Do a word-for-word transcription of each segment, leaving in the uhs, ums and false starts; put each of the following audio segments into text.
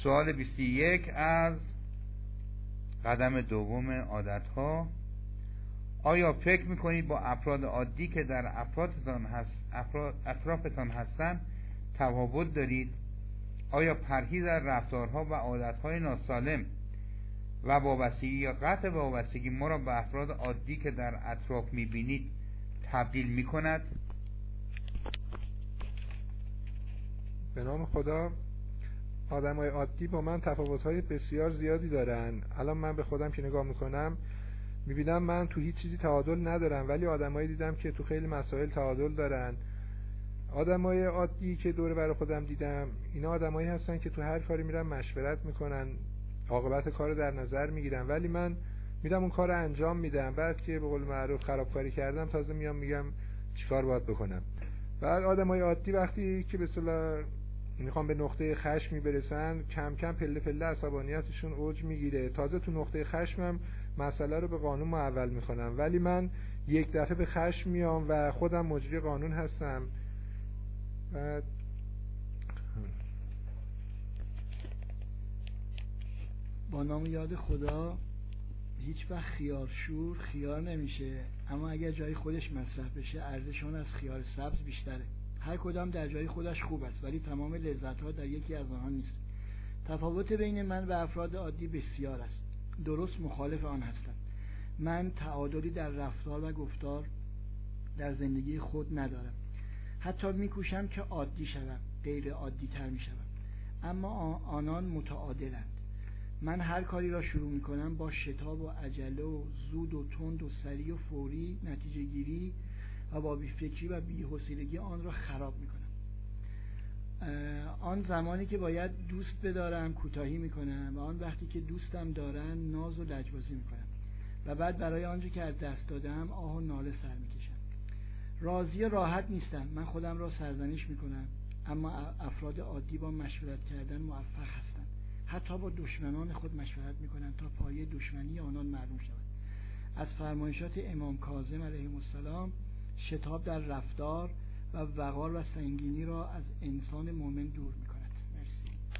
سوال بیست و یک از قدم دوم عادتها: آیا فکر میکنید با افراد عادی که در اطرافتان هست افراد اطرافتان هستند تفاوت دارید؟ آیا پرهیز از رفتارها و عادتهای ناسالم و وابستگی یا قطع وابستگی ما را به افراد عادی که در اطراف میبینید تبدیل میکند؟ به نام خدا. آدمای عادی با من تفاوت‌های بسیار زیادی دارن. الان من به خودم که نگاه میکنم میبینم من تو هیچ چیزی تعادل ندارم، ولی آدمایی دیدم که تو خیلی مسائل تعادل دارن. آدمای عادی که دور بر خودم دیدم اینا آدمایی هستن که تو هر کاری میرن مشورت میکنن، عاقبت کار در نظر میگیرن، ولی من میرم اون کار انجام میدم، بعد که به قول معروف خرابکاری کردم تازه میام میگم چیکار باید بکنم. بعد آدمای عادی وقتی که به اصطلاح میخوام به نقطه خشم برسن کم کم پله پله عصبانیتشون اوج میگیره، تازه تو نقطه خشمم مسئله رو به قانون محول میکنم، ولی من یک دفعه به خشم میام و خودم مجری قانون هستم. بعد با نام یاد خدا. هیچ وقت خیار شور خیار نمیشه، اما اگر جای خودش مصرف بشه ارزش اون از خیار سبز بیشتره. هر کدام در جای خودش خوب است، ولی تمام لذت‌ها در یکی از آنها نیست. تفاوت بین من و افراد عادی بسیار است، درست مخالف آن هستم. من تعادلی در رفتار و گفتار در زندگی خود ندارم. حتی میکوشم که عادی شوم، غیر عادی تر میشوم، اما آنان متعادلند. من هر کاری را شروع میکنم با شتاب و عجله و زود و تند و سریع و فوری نتیجه گیری و با بی‌فکری و بی‌حوصلگی آن را خراب میکنم. آن زمانی که باید دوست بدارم کوتاهی میکنم و آن وقتی که دوستم دارن ناز و لجبازی میکنم و بعد برای آنچه که از دست دادم آه و ناله سر میکشم. راضی و راحت نیستم. من خودم را سرزنش میکنم، اما افراد عادی با مشورت کردن موفق هستند. حتی با دشمنان خود مشورت میکنند تا پایه دشمنی آنان معلوم شود. از فرمایشات امام کاظم علیه السلام: شتاب در رفتار و وقار و سنگینی را از انسان مؤمن دور میکند. مرسی.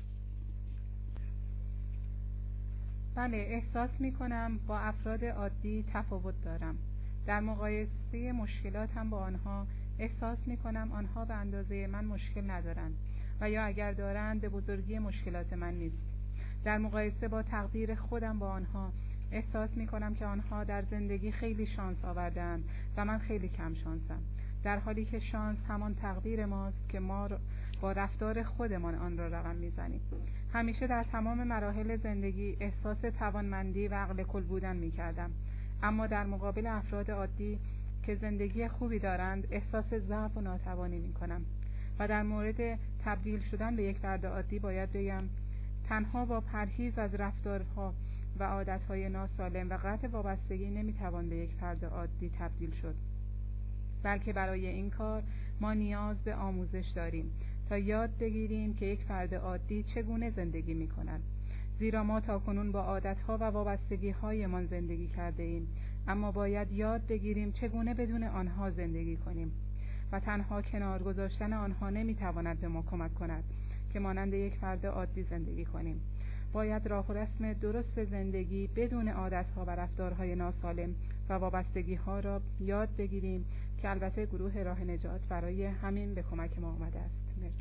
بله، احساس میکنم با افراد عادی تفاوت دارم. در مقایسه مشکلاتم با آنها احساس میکنم آنها به اندازه من مشکل ندارند و یا اگر دارند به بزرگی مشکلات من نیست. در مقایسه با تقدیر خودم با آنها احساس میکنم که آنها در زندگی خیلی شانس آوردند و من خیلی کم شانسم، در حالی که شانس همان تقدیر ماست که ما با رفتار خودمان آن را رقم میزنیم. همیشه در تمام مراحل زندگی احساس توانمندی و عقل کل بودن میکردم، اما در مقابل افراد عادی که زندگی خوبی دارند احساس ضعف و ناتوانی میکنم. و در مورد تبدیل شدن به یک فرد عادی باید بگم تنها با پرهیز از رفتارها و عادتهای ناسالم و قطع وابستگی نمیتوان به یک فرد عادی تبدیل شد، بلکه برای این کار ما نیاز به آموزش داریم تا یاد بگیریم که یک فرد عادی چگونه زندگی میکند. زیرا ما تاکنون با عادتها و وابستگی‌هایمان زندگی کرده ایم، اما باید یاد بگیریم چگونه بدون آنها زندگی کنیم و تنها کنار گذاشتن آنها نمیتواند به ما کمک کند که مانند یک فرد عادی زندگی کنیم. باید راه و رسم درست زندگی بدون عادتها و رفتارهای ناسالم و وابستگی‌ها را یاد بگیریم که البته گروه راه نجات برای همین به کمک ما آمده است. مرسی.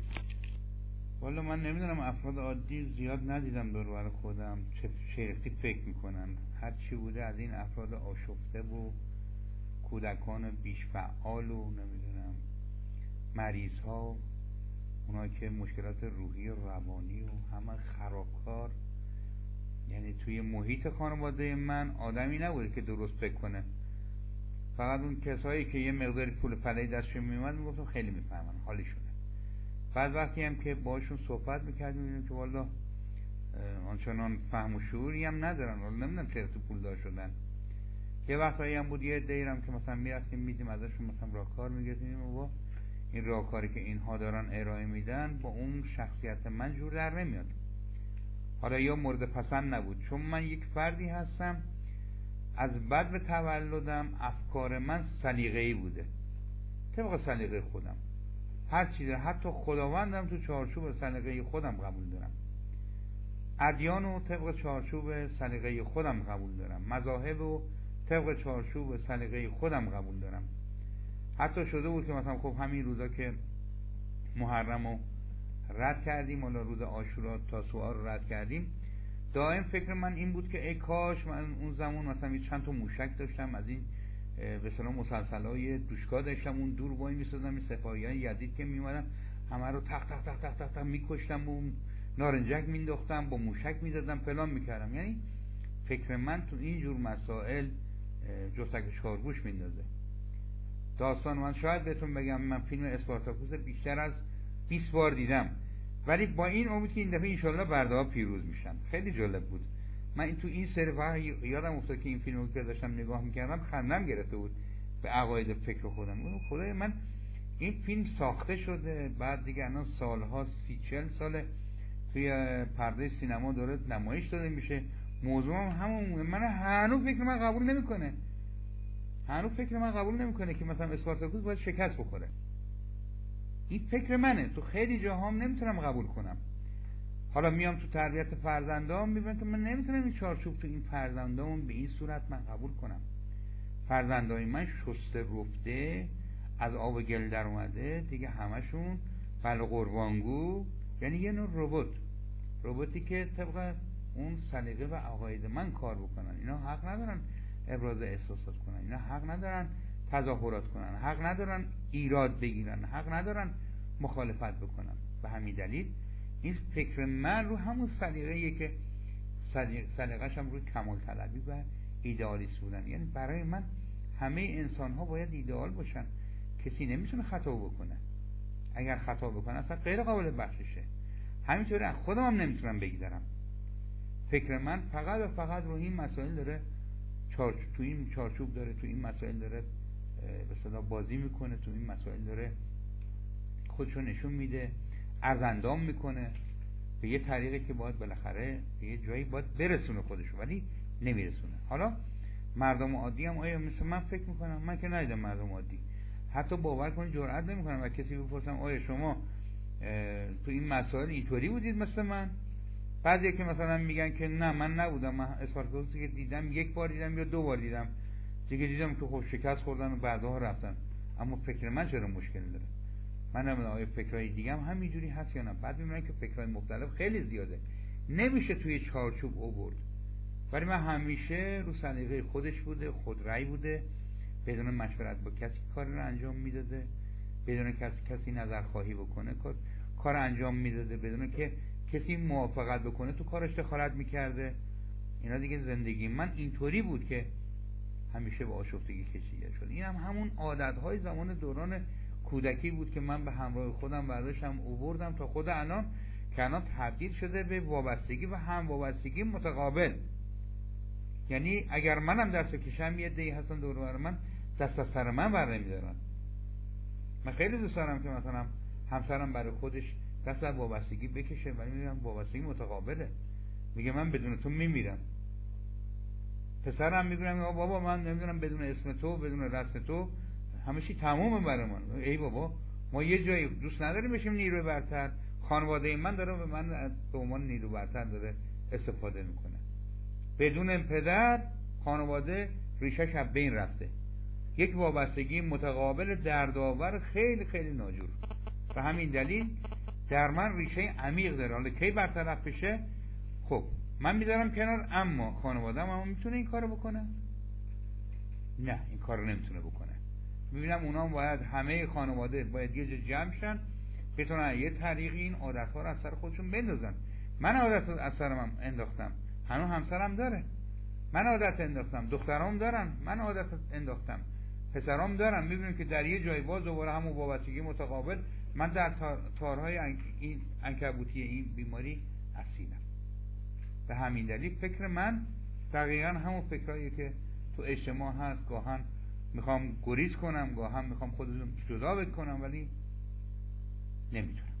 والا من نمیدونم، افراد عادی زیاد ندیدم دور بر خودم چه شرخی فکر میکنن. هر چی بوده از این افراد آشفته و کودکان بیش فعال و نمیدونم مریض ها، اونا که مشکلات روحی و روانی و همه خرابکار. یعنی توی محیط خانواده من آدمی نبوده که درست فکر کنه. فقط اون کسایی که یه مقدار پول پلهی دستشون میومد میگفتم خیلی میفهمن حالشونه. بعد وقتی هم که باشون صحبت میکردیم میبینیم که والا آنچنان فهم و شعوری هم ندارن. والا نمیدونم چرا تو پول دار شدن. یه وقتایی هم بود یه دیرم که مثلا میرفتیم میدیم ازشون مثلا راهکار میگرفتیم و این راهکاری که اینها دارن ارائه میدن با اون شخصیت من جور در نمیاد. حالا یا مورد پسند نبود، چون من یک فردی هستم از بد به تولدم افکار من سلیقه‌ای بوده، طبق سلیقه خودم. هر چیزی حتی خداوندم تو چارچوب سلیقه خودم قبول دارم. ادیان رو طبق چارچوب سلیقه خودم قبول دارم، مذاهب رو طبق چارچوب سلیقه خودم قبول دارم. حتی شده بود که مثلا خب همین روزا که محرم رو رد کردیم، حالا روز عاشورا تاسوعا رو رد کردیم، دائم فکر من این بود که ای کاش من اون زمان مثلا چند تا موشک داشتم، از این به اصطلاح مسلسلای دوشکا داشتم، اون دور وای می‌سادم، این سپاهیان یزید که میومدن همه رو تق تق تق تق تق, تق می‌کشتم، و نارنجک مینداختم، با موشک می‌زدم، فلان می‌کردم. یعنی فکر من تو این جور مسائل جفتک چارگوش میندازه. داستان من شاید بهتون بگم من فیلم اسپارتاکوس بیشتر از بیست بار دیدم، ولی با این امید که این دفعه انشالله برده‌ها پیروز میشن. خیلی جالب بود. من این تو این سری وقت یادم افتاد که این فیلمو که داشتم نگاه میکردم خندم گرفته بود به عقاید فکر خودم. خدای من این فیلم ساخته شده، بعد دیگه الان سالها سی چل ساله توی پرده سینما داره نمایش داده میشه، موضوع هم همون. من هنوز فکر من قبول نمیکنه هنوز فکر من قبول نمیکنه که مثلا اسپارتاکوس باید شکست بخوره. این فکر منه، تو خیلی جاهام نمیتونم قبول کنم. حالا میام تو تربیت فرزندام میبینم که من نمیتونم این چارچوب تو این فرزندامون به این صورت من قبول کنم. فرزندای من شسته رفته، از آب گل در اومده دیگه، همشون بله قربانگو، یعنی یه نوع ربات رباتی که طبق اون سلیقه و عقاید من کار بکنن. اینا حق ندارن ابراز احساسات کنن، اینا حق ندارن تظاهرات کنن، حق ندارن ایراد بگیرن، حق ندارن مخالفت بکنن. به همین دلیل این فکر من رو همون سلیقه‌ایه که سلیقه‌ش هم روی کمال طلبی و ایدئالیست بودن. یعنی برای من همه انسان ها باید ایدئال باشن، کسی نمیتونه خطا بکنه. اگر خطا بکنه اصلا غیر قابل بخششه. همینطوری از خودم هم نمیتونم بگذرم. فکر من فقط و فقط رو این مسائل داره چارچ... تو این چارچوب داره تو این مسائل داره به اصطلاح بازی میکنه، تو این مسائل داره خودشو نشون میده، ارزندام میکنه به یه طریقی که باید بالاخره به یه جایی باید برسونه خودشو، ولی نمیرسونه. حالا مردم عادی هم آیا مثل من فکر میکنم؟ من که ندیدم مردم عادی، حتی باور کنید جرئت نمیکنم و کسی بپرسم آیا شما تو این مسائل اینطوری بودید مثل من؟ بعضی که مثلا میگن که نه من نبودم، من اسپارتاکوس که دیدم یک بار دیدم یا دو بار دیدم، دیگه دیدم که خب شکست خوردن و بعدها رفتن. اما فکر من چرا مشکل داره؟ من نمیدونم آیا فکرای دیگه هم همینجوری هست یا نه. بعد میبینم که فکرای مختلف خیلی زیاده، نمیشه توی چارچوب آورد. ولی من همیشه رو سلیقه خودش بوده، خود رأی بوده، بدون مشورت با کسی کار رو انجام میداده، بدون کسی کسی نظر خواهی بکنه کار کار انجام میداده، بدون که کسی موافقت بکنه تو کارش دخالت میکرده. اینا دیگه زندگی من اینطوری بود که همیشه با آشفتگی کشیده شد. این هم همون عادتهای زمان دوران کودکی بود که من به همراه خودم برداشتم آوردم تا خود الان که الان تبدیل شده به وابستگی و هم وابستگی متقابل. یعنی اگر منم دست بکشم یه عده‌ای هستن دور و بر من دست از سر من بر نمیدارن. من خیلی دوست دارم که مثلا همسرم برای خودش دست از وابستگی بکشه، ولی میگم وابستگی متقابله. میگه من بدون تو میمیرم. پسرم میگم بابا من نمیدونم بدون اسم تو بدون رسم تو همه چی تمومه برای من. ای بابا ما یه جایی دوست نداریم بشیم نیروی برتر. خانواده من داره به من به عنوان نیروی برتر داره استفاده میکنه. بدون پدر خانواده ریشش از بین رفته. یک وابستگی متقابل دردآور خیلی خیلی ناجور. به همین دلیل در من ریشه عمیق داره. حالا کی برطرف بشه خب من میذارم کنار، اما خانواده‌ام هم میتونه این کارو بکنه؟ نه این کارو نمیتونه بکنه. میبینم اونا باید همه خانواده باید یه جا جمع شن بتونن یه طریقی این عادت‌ها رو از سر خودشون بندازن. من عادت از سرم انداختم، هنوز همسرم داره. من عادت انداختم، دخترام دارن، من عادت انداختم، پسرام دارن. میبینیم که در یه جای باز دوباره همون وابستگی متقابل من در تار، تارهای این عنکبوتی این بیماری اسیرم. به همین دلیل فکر من دقیقا همون فکرایی که تو اجتماع هست، گاهن میخوام گریز کنم، گاهن میخوام خودم جدا بکنم، ولی نمیتونم.